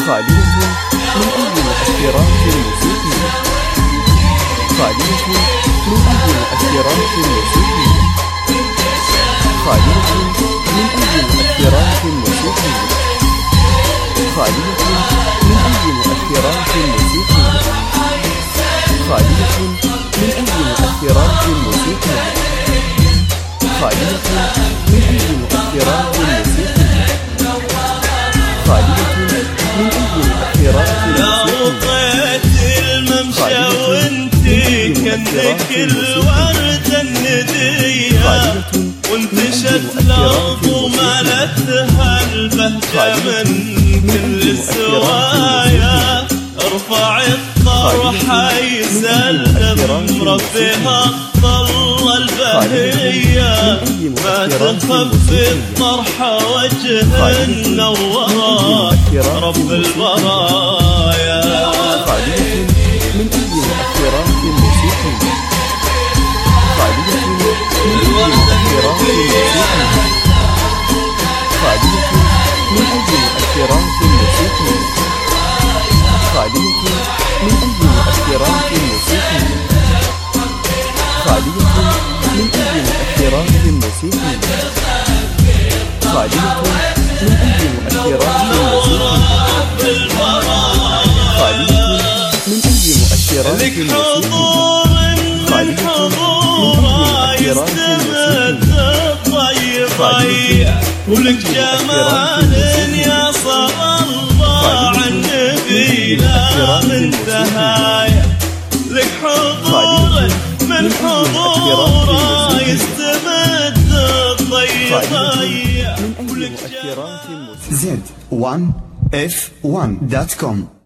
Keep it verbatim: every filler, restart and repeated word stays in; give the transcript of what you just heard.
خالية من أي مؤثرات موسيقية. خالية من أي مؤثرات موسيقية. خالية من أي مؤثرات موسيقية. خالية من أي مؤثرات موسيقية. خالية من أي مؤثرات موسيقية. خالية من أي مؤثرات موسيقية. خالية من أي مؤثرات موسيقية. الممشى وانتي كأنك الوردة الندية وانتشت الأرض وملتها البهجة من كل الزوايا. ارفع الطرحة يسلم ربها الطلة البهية ما تخفي الطرحة وجه النوار رب البرايا. من أي مؤثرات موسيقية. خالية من أي مؤثرات موسيقية. خالية من أي مؤثرات موسيقية. خالية من أي مؤثرات موسيقية. خالية من أي مؤثرات موسيقية. خالية من أي مؤثرات موسيقية. خالية من أي مؤثرات لك حضور من حضوره يستمد الضيضيع ولك جمال يا صلى الله على النبي لا منتهايا. لك حضور من حضوره يستمد الضيضيع ولك جمال زد ون اف ون دوت كوم.